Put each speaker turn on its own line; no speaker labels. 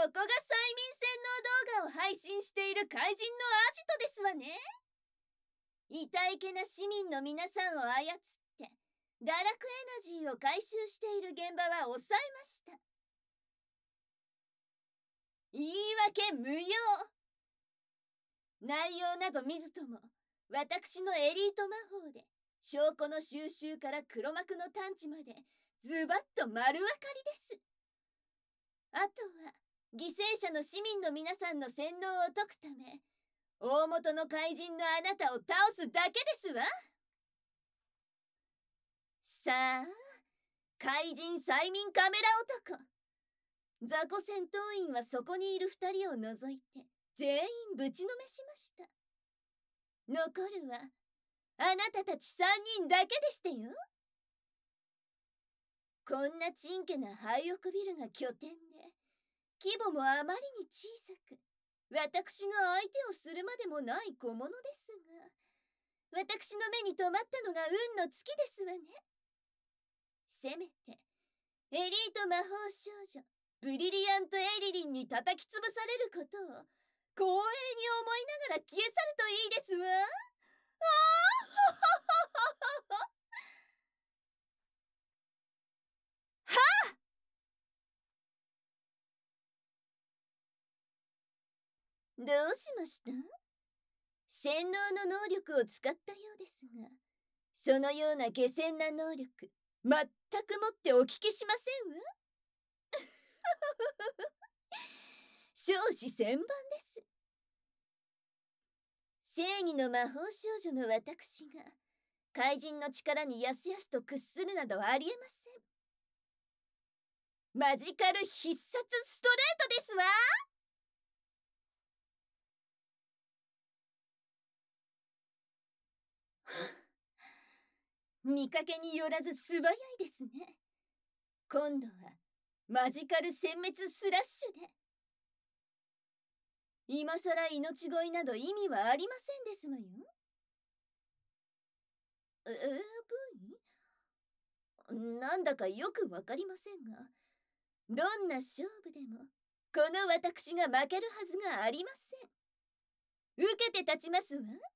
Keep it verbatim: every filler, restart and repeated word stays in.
こが催眠洗脳動画を配信している怪人のアジトですわね。痛いけな市民の皆さんを操って堕落エナジーを回収している現場は抑えました。言い訳無用。内容など見ずとも私のエリート魔法で証拠の収集から黒幕の探知までズバッと丸分かりです。あとは犠牲者の市民の皆さんの洗脳を解くため大元の怪人のあなたを倒すだけですわ。さあ、怪人催眠カメラ男。雑魚戦闘員はそこにいる二人を除いて全員ぶちのめしました。残るはあなたたち三人だけでしてよ。こんなちんけな廃屋ビルが拠点で規模もあまりに小さく私が相手をするまでもない小物ですが、私の目に留まったのが運の月ですわね。せめてエリート魔法少女ブリリアントエリリンに叩き潰されることを光栄に思いながら消え去るといいですわ。ああはあ。どうしました？洗脳の能力を使ったようですが、そのような下賤な能力全くもってお聞きしませんわ。少子千万です。正義の魔法少女の私が怪人の力にやすやすと屈するなどありえません。マジカル必殺ストレートですわ。見かけによらず素早いですね。今度はマジカル殲滅スラッシュで。今さら命乞いなど意味はありませんですわよ。エーブイ？ なんだかよくわかりませんが、どんな勝負でもこの私が負けるはずがありません。受けて立ちますわ。